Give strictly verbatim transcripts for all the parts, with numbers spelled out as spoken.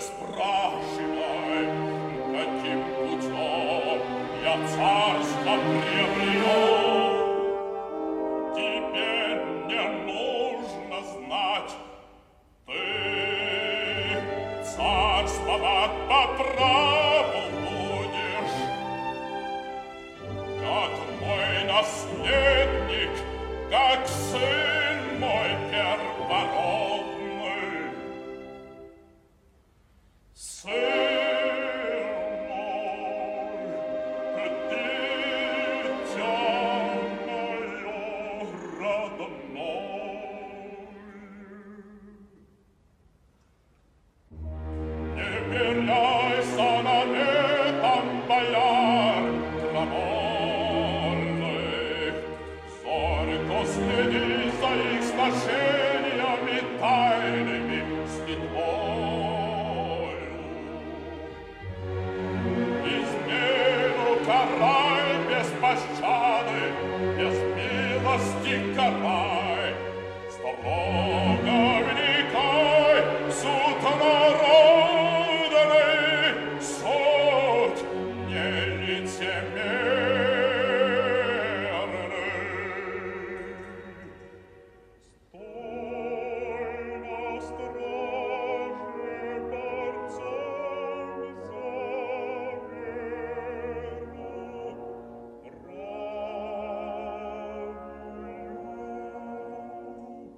спрашивай, каким путем я царство приобрел. Тебе не нужно знать, ты царствовать по праву будешь, как мой наследник, как сын мой первородный. Сын мой, дитя мое родное, не веряйся наветам бояр крамольных, зорко следи за их сношениями тайными с тобою. Измену карай без пощады, без милости карай, строго вникай в суд народный, суд нелицемерный. Стой на страже борцам за веру правую.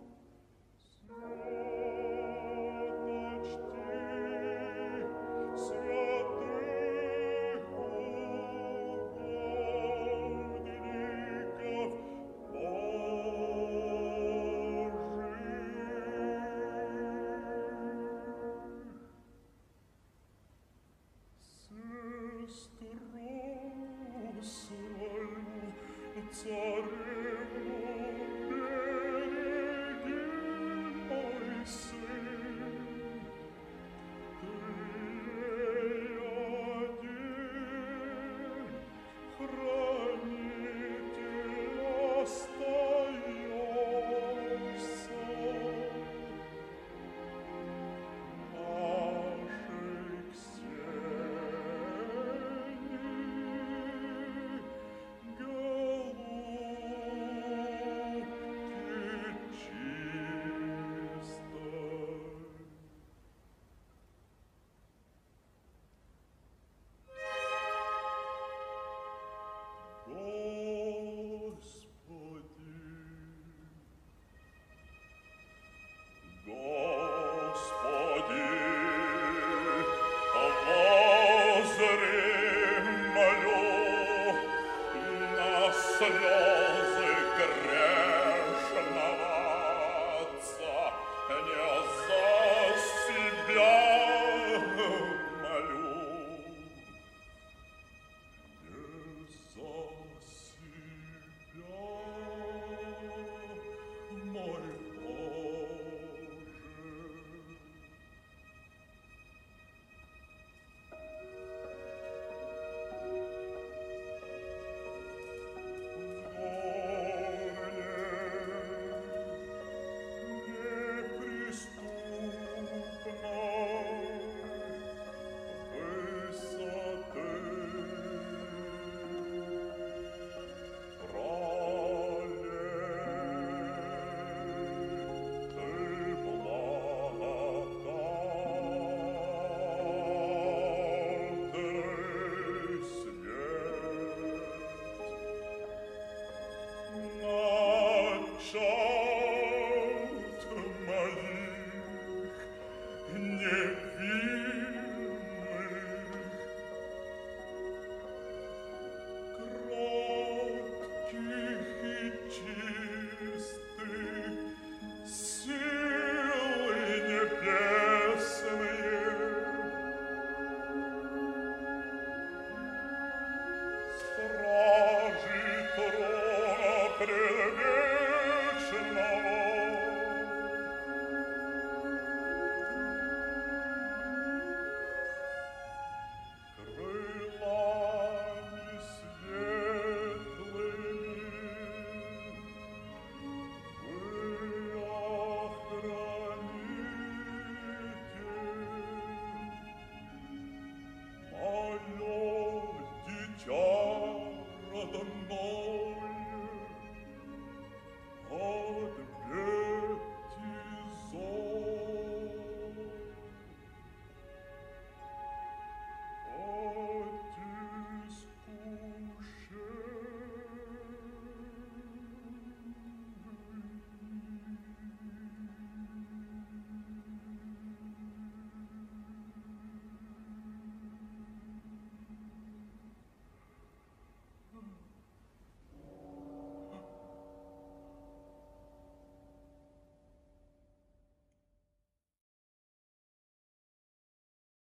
Сестру свою,